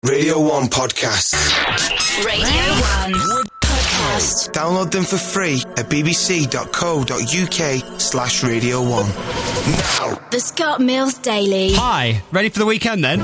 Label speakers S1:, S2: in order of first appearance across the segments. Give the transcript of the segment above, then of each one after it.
S1: Radio 1 Podcasts.
S2: Radio 1 Podcast.
S1: Download them for free at bbc.co.uk/Radio 1. Now,
S2: The Scott Mills Daily.
S3: Hi, ready for the weekend then?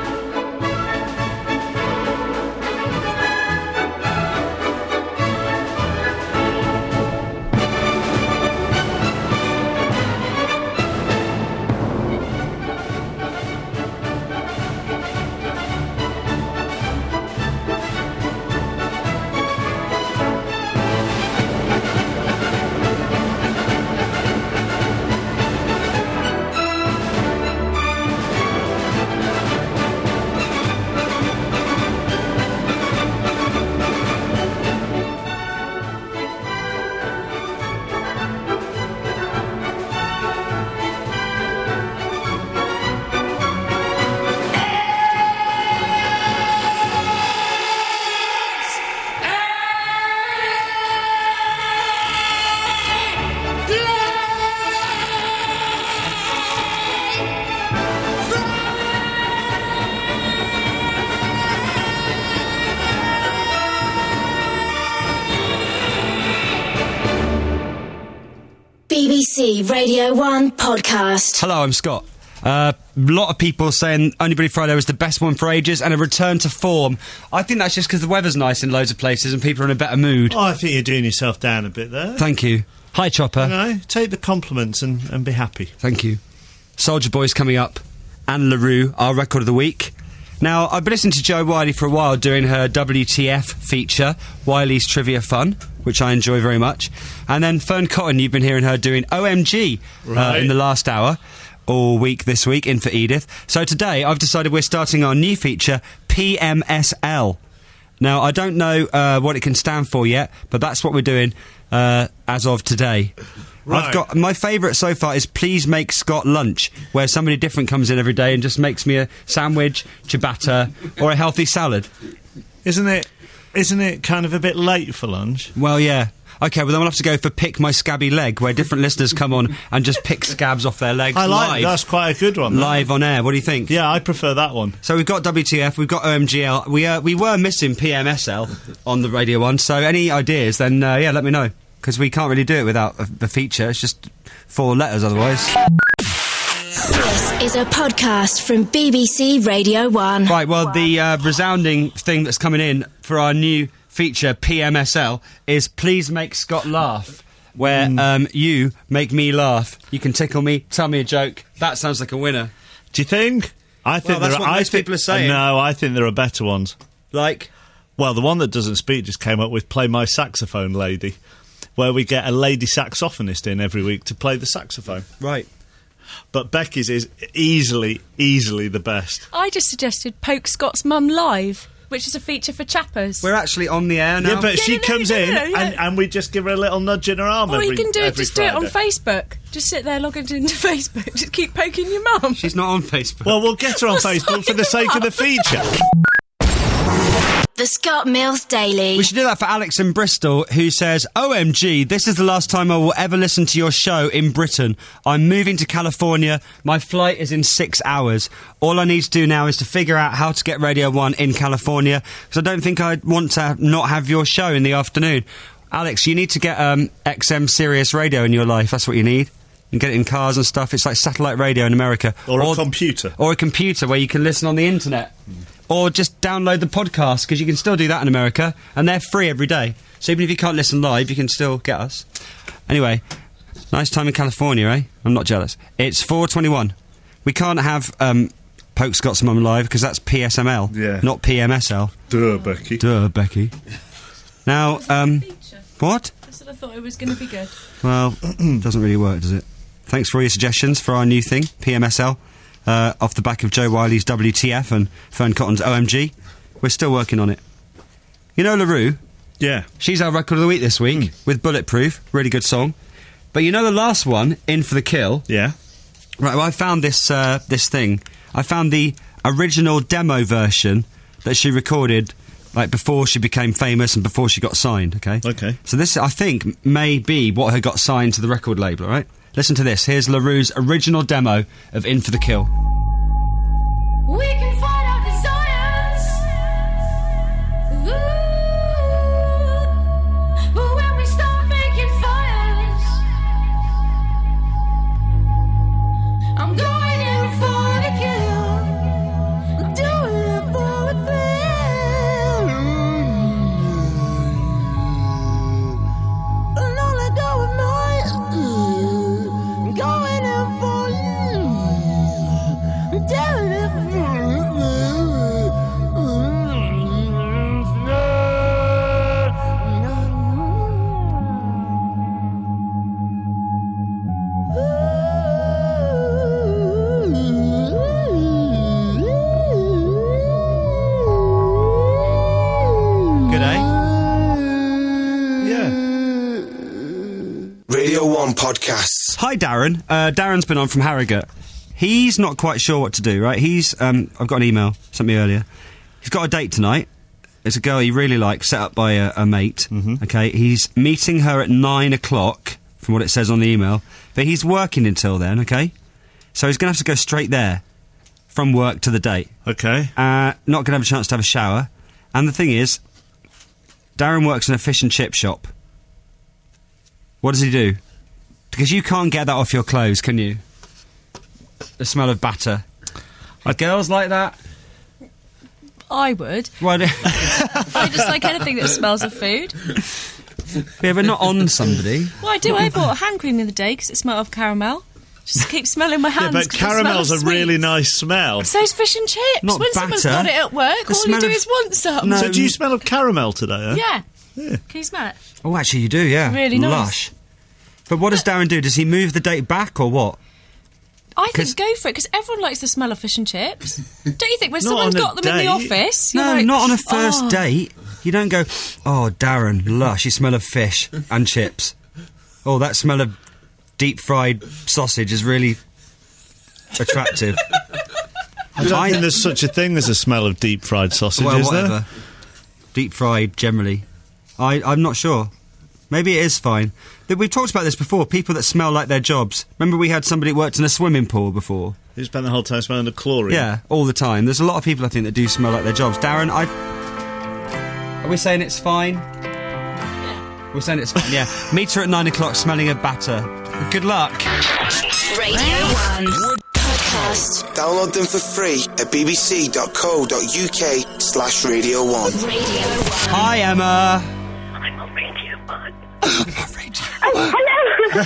S2: BBC Radio 1 Podcast.
S3: Hello, I'm Scott. A lot of people saying Only Bloody Friday was the best one for ages and a return to form. I think that's just because the weather's nice in loads of places and people are in a better mood.
S4: Oh, I think you're doing yourself down a bit there.
S3: Thank you. Hi, Chopper.
S4: You know, take the compliments and be happy.
S3: Thank you. Soldier Boy's coming up. Anne LaRue, our record of the week. Now, I've been listening to Jo Whiley for a while doing her WTF feature, Wiley's Trivia Fun, which I enjoy very much. And then Fern Cotton, you've been hearing her doing OMG in the last hour, all week this week, in for Edith. So today, I've decided we're starting our new feature, PMSL. Now, I don't know what it can stand for yet, but that's what we're doing as of today.
S4: Right.
S3: I've got my favourite so far is Please Make Scott Lunch, where somebody different comes in every day and just makes me a sandwich, ciabatta, or a healthy salad.
S4: Isn't it kind of a bit late for lunch?
S3: Well, yeah. Okay, well then we'll have to go for Pick My Scabby Leg, where different listeners come on and just pick scabs off their legs live.
S4: That's quite a good one.
S3: Live on air. What do you think?
S4: Yeah, I prefer that one.
S3: So we've got WTF, we've got OMGL. We were missing PMSL on the Radio 1, so any ideas, then, let me know. Because we can't really do it without a feature. It's just 4 letters otherwise.
S2: This is a podcast from BBC Radio 1.
S3: Right, well, the resounding thing that's coming in for our new feature, PMSL, is Please Make Scott Laugh, where you make me laugh. You can tickle me, tell me a joke. That sounds like a winner.
S4: Do you think? I think
S3: that's what most people are saying.
S4: No, I think there are better ones.
S3: Like?
S4: Well, the one that doesn't speak just came up with Play My Saxophone Lady, where we get a lady saxophonist in every week to play the saxophone.
S3: Right.
S4: But Becky's is easily the best.
S5: I just suggested Poke Scott's Mum Live, which is a feature for chappers.
S3: We're actually on the air now.
S4: Yeah, but she comes in and we just give her a little nudge in her arm
S5: Or
S4: every
S5: you can do it,
S4: every
S5: just do it on
S4: Friday.
S5: Facebook. Just sit there logging into Facebook. Just keep poking your mum.
S3: She's not on Facebook.
S4: Well, we'll get her on Facebook for the sake of the feature.
S2: The Scott Mills Daily.
S3: We should do that for Alex in Bristol, who says, OMG, this is the last time I will ever listen to your show in Britain. I'm moving to California. My flight is in 6 hours. All I need to do now is to figure out how to get Radio 1 in California, because I don't think I'd want to not have your show in the afternoon. Alex, you need to get XM Sirius Radio in your life. That's what you need. You can get it in cars and stuff. It's like satellite radio in America.
S4: Or a computer.
S3: Or a computer where you can listen on the internet. Or just download the podcast, because you can still do that in America, and they're free every day. So even if you can't listen live, you can still get us. Anyway, nice time in California, eh? I'm not jealous. It's 4:21. We can't have Poke Scott's Mum Live, because that's PSML, not PMSL.
S4: Duh, Becky.
S3: Duh, Becky. Now, what?
S5: I sort of thought it was going to be good.
S3: Well, doesn't really work, does it? Thanks for all your suggestions for our new thing, PMSL. Off the back of Jo Whiley's WTF and Fern Cotton's OMG. We're still working on it. You know LaRue?
S4: Yeah.
S3: She's our record of the week this week with Bulletproof. Really good song. But you know the last one, In for the Kill?
S4: Yeah.
S3: Right, well, I found this thing. I found the original demo version that she recorded like before she became famous and before she got signed, okay?
S4: Okay.
S3: So this, I think, may be what had got signed to the record label, all right? Listen to this. Here's LaRue's original demo of In for the Kill.
S6: We can fight our desires.
S3: good, eh?
S4: Yeah.
S1: Radio 1 podcasts.
S3: Hi, Darren. Darren's been on from Harrogate. He's not quite sure what to do, right? I've got an email, sent me earlier. He's got a date tonight. It's a girl he really likes, set up by a mate.
S4: Mm-hmm.
S3: Okay, he's meeting her at 9 o'clock, from what it says on the email. But he's working until then, okay? So he's going to have to go straight there, from work to the date.
S4: Okay.
S3: Not going to have a chance to have a shower. And the thing is, Darren works in a fish and chip shop. What does he do? Because you can't get that off your clothes, can you? The smell of batter. Are girls like that?
S5: I would.
S3: Well,
S5: I just like anything that smells of food.
S3: yeah, but not on somebody.
S5: Well, I do. I bought hand cream the other day because it smelled of caramel. Just keep smelling my hands.
S4: Yeah, but
S5: 'cause it smells
S4: caramel's
S5: of
S4: a really
S5: sweets.
S4: nice smell.
S5: So's fish and chips.
S3: Not
S5: when someone's
S3: batter.
S5: got it at work,
S3: The
S5: all you
S3: smell
S5: do
S3: of-
S5: is want some.
S3: No.
S4: So do you smell of caramel today?
S5: Yeah.
S4: Yeah.
S5: Can you smell it?
S3: Oh, actually, you do, yeah.
S5: Really nice.
S3: Lush. But what does Darren do? Does he move the date back or what?
S5: I
S3: 'Cause-
S5: think go for it because everyone likes the smell of fish and chips. Don't you think when
S4: Not
S5: someone's
S4: on a
S5: got them in the
S4: date.
S5: office? You're
S3: No,
S5: like,
S3: not on a first
S5: "Oh."
S3: date. You don't go, oh, Darren, lush, you smell of fish and chips. Oh, that smell of deep-fried sausage is really attractive.
S4: I don't think there's such a thing as a smell of deep-fried sausage,
S3: Well,
S4: is
S3: whatever.
S4: there?
S3: Deep-fried, generally. I'm not sure. Maybe it is fine. We've talked about this before, people that smell like their jobs. Remember we had somebody that worked in a swimming pool before?
S4: You spent the whole time smelling of chlorine.
S3: Yeah, all the time. There's a lot of people, I think, that do smell like their jobs. Darren, are we saying it's fine? Yeah. We're saying it's fine, yeah. Meet her at 9 o'clock smelling of batter. Good luck.
S2: Radio 1 podcast.
S1: Download them for free at bbc.co.uk/Radio 1.
S2: Radio 1.
S3: Hi, Emma.
S6: I'm on Radio 1.
S3: I'm on Radio.
S6: Oh, hello!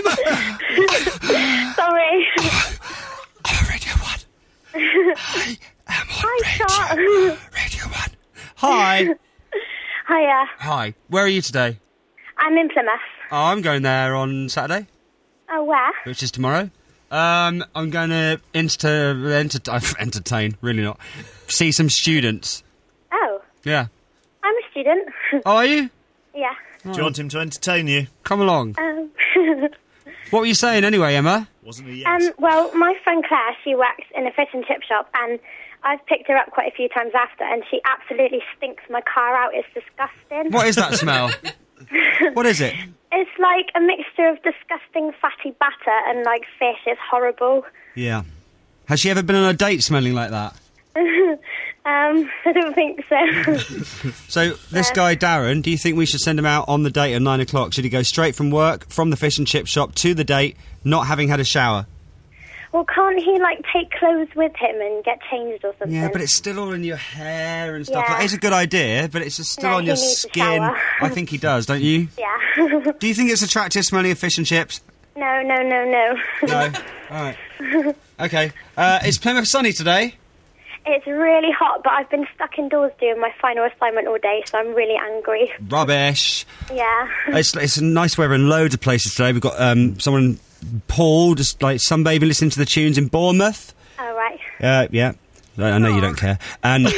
S6: Sorry.
S3: I'm on Radio 1. I am on
S6: Hi, Scott.
S3: Radio 1. Hi.
S6: Hiya.
S3: Hi. Where are you today?
S6: I'm in Plymouth.
S3: Oh, I'm going there on Saturday,
S6: Oh, where?
S3: which is tomorrow. I'm going to entertain, really not. See some students.
S6: Oh,
S3: Yeah.
S6: I'm a student.
S3: Oh, are you?
S6: Yeah.
S4: Do you want him to entertain you?
S3: Come along.
S6: Um,
S3: What were you saying anyway, Emma?
S4: Wasn't he yet?
S6: well, my friend Claire, she works in a fish and chip shop, and I've picked her up quite a few times after, and she absolutely stinks my car out. It's disgusting.
S3: What is that smell? What is it?
S6: It's like a mixture of disgusting fatty batter and, like, fish. It's horrible.
S3: Yeah. Has she ever been on a date smelling like that?
S6: I don't think so.
S3: So, this guy, Darren, do you think we should send him out on the date at 9 o'clock? Should he go straight from work, from the fish and chip shop, to the date, not having had a shower?
S6: Well, can't he, like, take clothes with him and get changed or something?
S3: Yeah, but it's still all in your hair and stuff.
S6: Yeah.
S3: Like, it's a good idea, but it's just still
S6: No,
S3: on
S6: he
S3: your
S6: needs a
S3: skin.
S6: shower.
S3: I think he does, don't you?
S6: Yeah.
S3: Do you think it's attractive smelling of fish and chips?
S6: No.
S3: No. All right. Okay. Is Plymouth sunny today?
S6: It's really hot, but I've been stuck indoors doing my final assignment all day, so I'm really angry.
S3: Rubbish.
S6: Yeah.
S3: It's nice weather in loads of places today. We've got someone, Paul, just like sunbathing, listening to the tunes in Bournemouth.
S6: All right.
S3: Yeah. I know you don't care. And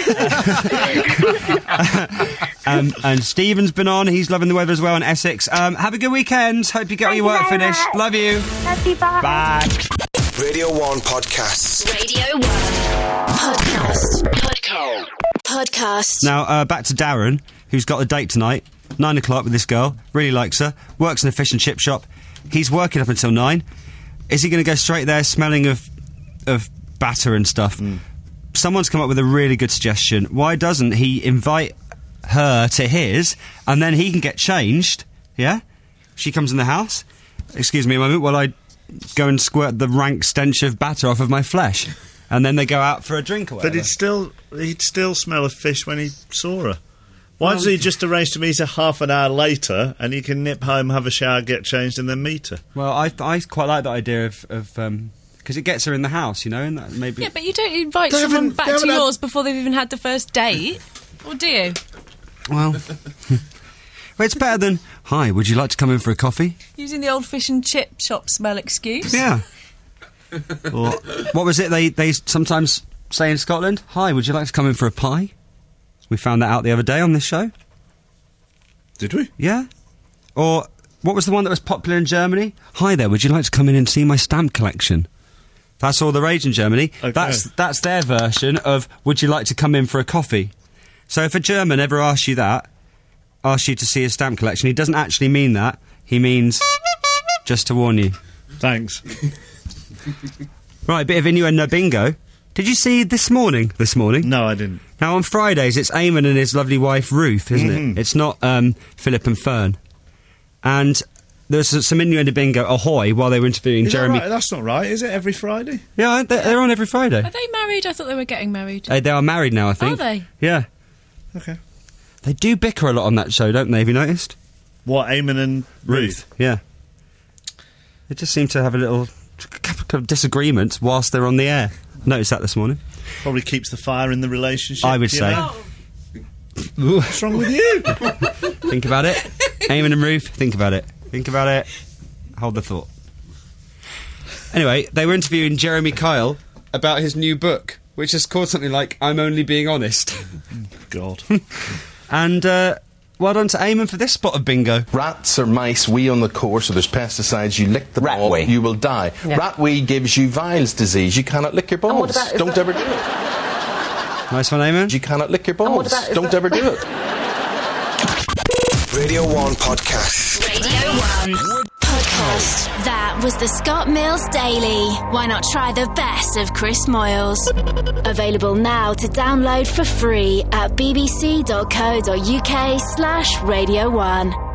S3: and Stephen's been on. He's loving the weather as well in Essex. Have a good weekend. Hope you get all your work
S6: Thank you very
S3: finished.
S6: much.
S3: Love you.
S6: Love you, bye.
S3: Bye.
S1: Radio 1 podcasts.
S2: Radio 1 podcast.
S3: Now, back to Darren, who's got a date tonight, 9 o'clock with this girl, really likes her, works in a fish and chip shop. He's working up until 9. Is he going to go straight there smelling of batter and stuff? Someone's come up with a really good suggestion. Why doesn't he invite her to his, and then he can get changed, yeah? She comes in the house. Excuse me a moment while I go and squirt the rank stench of batter off of my flesh. And then they go out for a drink or whatever.
S4: But he'd still smell of fish when he saw her. Why doesn't he just arrange to meet her half an hour later, and he can nip home, have a shower, get changed, and then meet her?
S3: Well, I quite like the idea of because it gets her in the house, you know, and that maybe.
S5: Yeah, but you don't invite
S4: They
S5: someone
S4: haven't-
S5: back
S4: they
S5: to
S4: haven't had-
S5: yours before they've even had the first date, or do you?
S3: Well, well, it's better than. Hi, would you like to come in for a coffee?
S5: Using the old fish and chip shop smell excuse.
S3: Yeah. Or, what was it they sometimes say in Scotland? Hi, would you like to come in for a pie? We found that out the other day on this show.
S4: Did we?
S3: Yeah. Or what was the one that was popular in Germany? Hi there, would you like to come in and see my stamp collection? That's all the rage in Germany.
S4: Okay.
S3: That's their version of would you like to come in for a coffee? So if a German ever asks you to see his stamp collection, he doesn't actually mean that. He means just to warn you.
S4: Thanks.
S3: Right, a bit of innuendo bingo. Did you see this morning?
S4: No, I didn't.
S3: Now, on Fridays, it's Eamon and his lovely wife, Ruth, isn't it? It's not Philip and Fern. And there's some innuendo bingo, ahoy, while they were interviewing
S4: Is
S3: Jeremy.
S4: that right? That's not right, is it? Every Friday?
S3: Yeah, they're on every Friday.
S5: Are they married? I thought they were getting married.
S3: They are married now, I think.
S5: Are they?
S3: Yeah.
S4: Okay.
S3: They do bicker a lot on that show, don't they? Have you noticed?
S4: What, Eamon and Ruth?
S3: Yeah. They just seem to have a couple of disagreements whilst they're on the air. Noticed that this morning.
S4: Probably keeps the fire in the relationship.
S3: I would
S4: you
S3: say.
S4: know? What's wrong with you?
S3: Think about it. Eamon and Ruth, think about it. Think about it. Hold the thought. Anyway, they were interviewing Jeremy Kyle about his new book, which is called something like I'm Only Being Honest.
S4: God.
S3: And well done to Eamon for this spot of bingo.
S7: Rats or mice wee on the core, so there's pesticides, you lick the
S8: Rat
S7: ball,
S8: wee.
S7: you will die.
S8: Yeah.
S7: Rat wee gives you Weil's disease, you cannot lick your balls. Don't ever do it.
S3: Nice one, Eamon.
S7: You cannot lick your balls. Don't ever do it.
S1: Radio 1 Podcast.
S2: Radio 1 Podcast. That was the Scott Mills Daily. Why not try the best of Chris Moyles? Available now to download for free at bbc.co.uk/Radio 1.